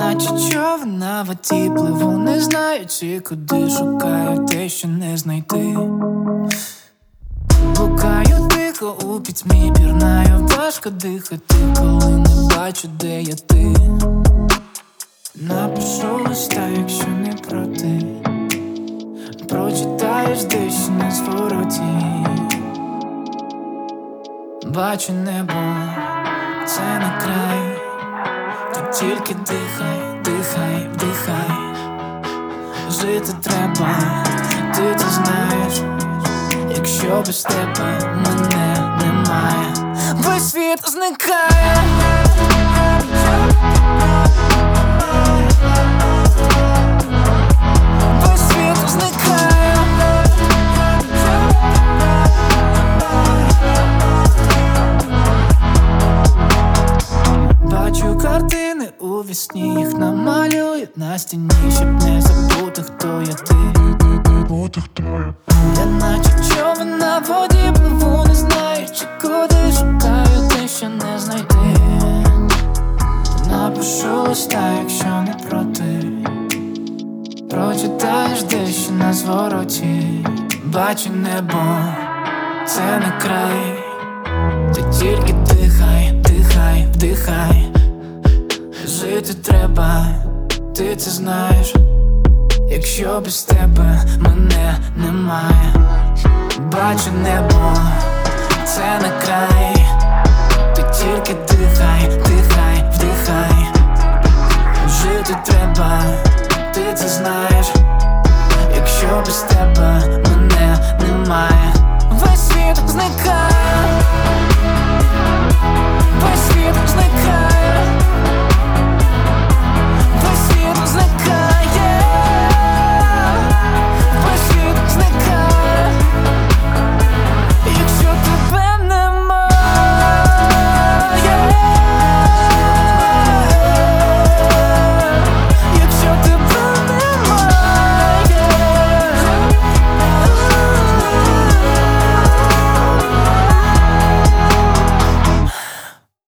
наче човен на воді пливу, не знаючи, куди шукаю те, що не знайти. Блукаю тихо у пітьмі, пірнаю, важко дихати, коли не бачу, де є ти. Напишу листа, якщо не проти, прочитаєш дещо на звороті. Бачу небо, це не край, ти тільки дихай, дихай, вдихай. Жити треба, ти це знаєш, якщо без тебе мене немає, весь світ зникає. Весь світ зникає. Бачу картини у вісні, їх намалюють на стіні, щоб не забути, хто я ти. Я наче човен на воді пливу, не знаючи, куди шукаю те, що не знайти. Напишу листа, якщо не проти, прочитаєш дещо на звороті. Бачу небо, це не край, ти тільки дихай, дихай, вдихай. Жити треба, ти це знаєш, якщо без тебе мене немає. Бачу небо, це не край, ти тільки дихай, дихай, вдихай.